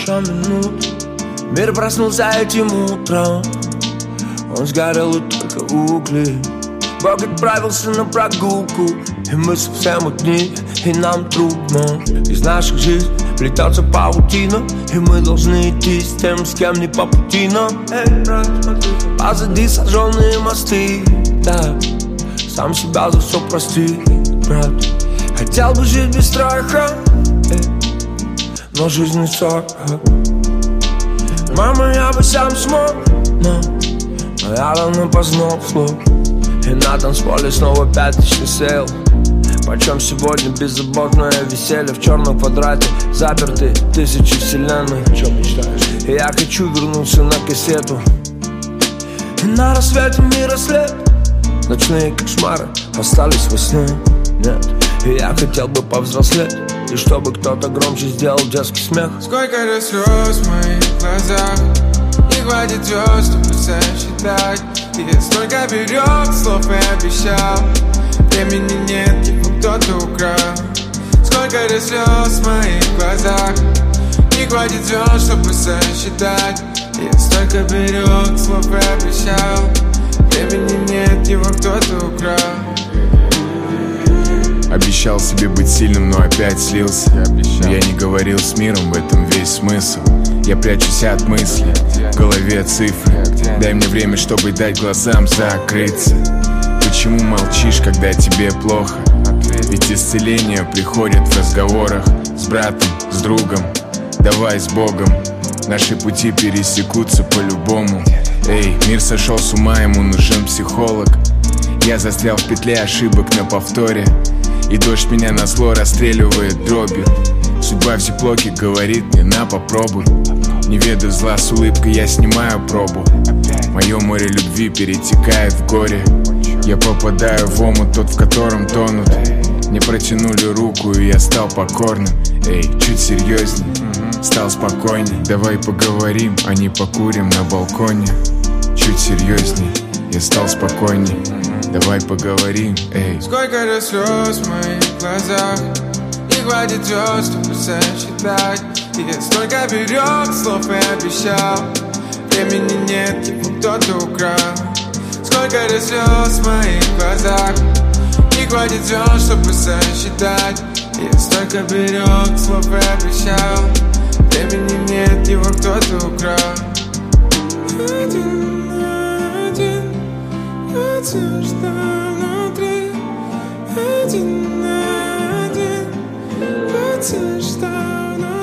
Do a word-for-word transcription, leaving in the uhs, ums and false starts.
прошла минута, мир проснулся этим утром. Он сгорел и только угли. Бог отправился на прогулку, и мы совсем одни, и нам трудно. Из наших жизней плетется паутина, и мы должны идти с тем, с кем не по пути нам. Эй, брат, смотри, позади сожженные мосты. Да, сам себя за все прости, брат. Хотел бы жить без страха, эй, но жизнь не сорок. Мама, я бы сам смог, но, но я давно познал слов. И на танцполе снова пять тысяч сел. Почем сегодня беззаботное веселье. В черном квадрате заперты тысячи вселенных. Че мечтаешь? И я хочу вернуться на кассету. И на рассвете мира след. Ночные кошмары остались во сне. Нет, и я хотел бы повзрослеть, и чтобы кто-то громче сделал детский смех. Сколько же слез в моих глазах, не хватит звезд, чтобы сосчитать. И столько берег слов и обещал. Времени нет, его кто-то украл. Сколько же слез в моих глазах, не хватит звезд, чтобы сосчитать. И столько берег слов и обещал. Времени нет, его кто-то украл. Обещал себе быть сильным, но опять слился. Но я не говорил с миром, в этом весь смысл. Я прячусь от мысли, в голове цифры. Дай мне время, чтобы дать глазам закрыться. Почему молчишь, когда тебе плохо? Ведь исцеление приходит в разговорах. С братом, с другом, давай с Богом. Наши пути пересекутся по-любому. Эй, мир сошел с ума, ему нужен психолог. Я застрял в петле ошибок на повторе, и дождь меня назло расстреливает дробью. Судьба все плохи говорит мне: на, попробуй. Не ведаю зла, с улыбкой я снимаю пробу. Мое море любви перетекает в горе. Я попадаю в омут, тот, в котором тонут. Мне протянули руку, и я стал покорным. Эй, чуть серьезней, стал спокойней. Давай поговорим, а не покурим на балконе. Чуть серьезней, я стал спокойней. Давай поговорим, эй. Сколько же слез в моих глазах, не хватит звезд, чтобы сосчитать. И столько берег слов и обещал. Времени нет, его кто-то украл. Сколько же слез в моих глазах, не хватит звезд, чтобы сосчитать. И столько берег слов и обещал. Времени нет, его кто-то украл. Один на один, от всего, что внутри. Один на один, от всего, что внутри.